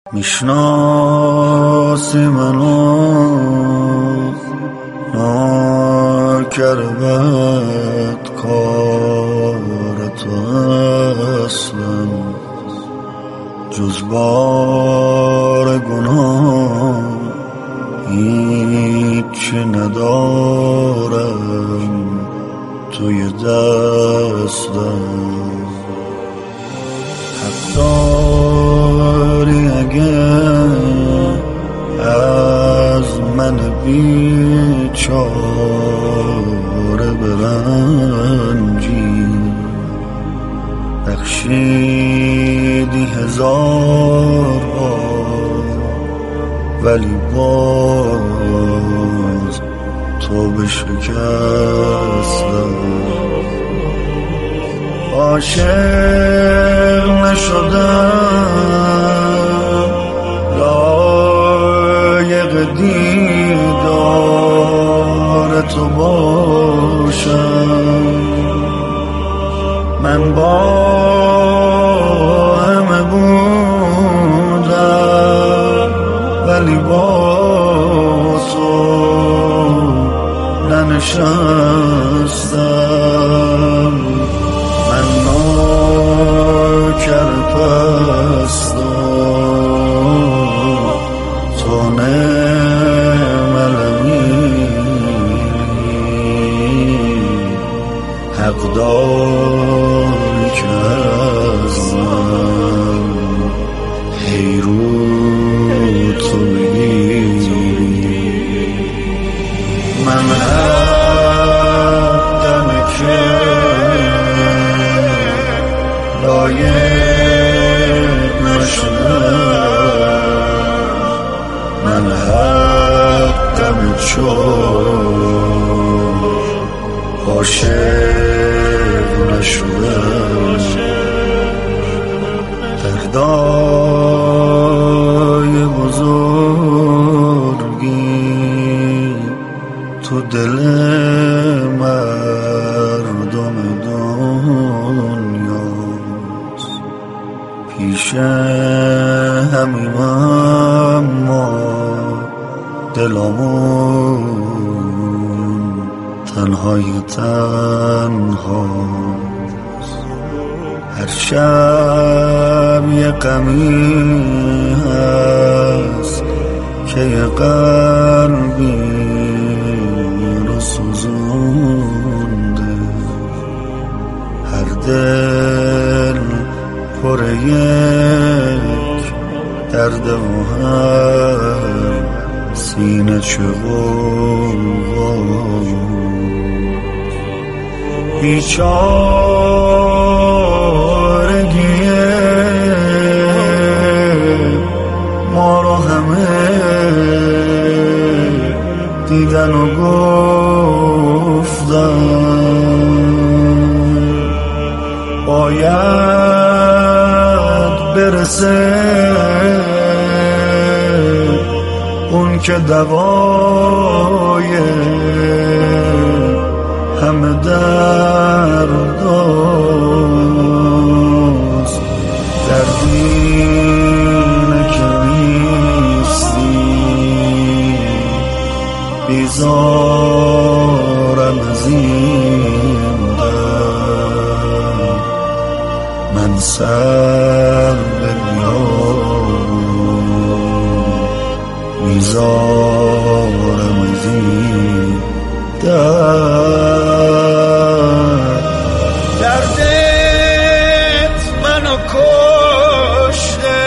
میشناسی منو ناکربت کار تو اصلا جز بار گناه هیچ ندارم توی دستم. حق داری اگر از من بیچاره برنجی، بخشیدی 1000 بار ولی باز تو بشکستم. عاشق نشدم لایق دیدار تو باشم. من با همه بودم ولی با تو ننشستم. من ناکرپستم تو نملمی، حق داری که از من هی رو تو بگیری. من حقم که لایق نشدم، من حقم چون عاشق نشدم. دردای بزرگی تو دل مردم دنیاست، پیش همیم اما دلمون تنهای تنهاست. هر شب یه غمی هست که یه قلبی رو سوزونده. هر دل پر یک درد و هر سینه چه غلغاست. بیچارگیه ما رو همه دیدن و گفتن باید برسه اون که دوای همه درداست. دردینه که نیستی بیزارم از این درد. من سر به میارم بیزارم از این دردت منو کشته،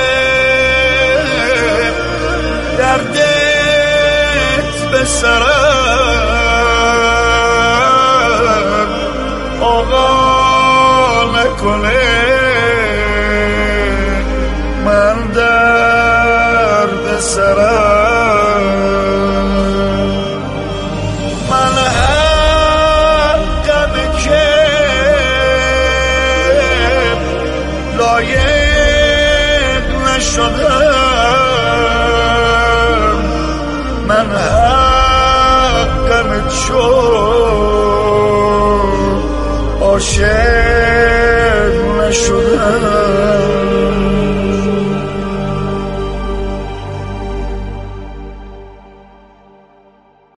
دردت به سرم آقا نکنه. من درد سرم من حقم که لایق نشدم. من حقم چون عاشق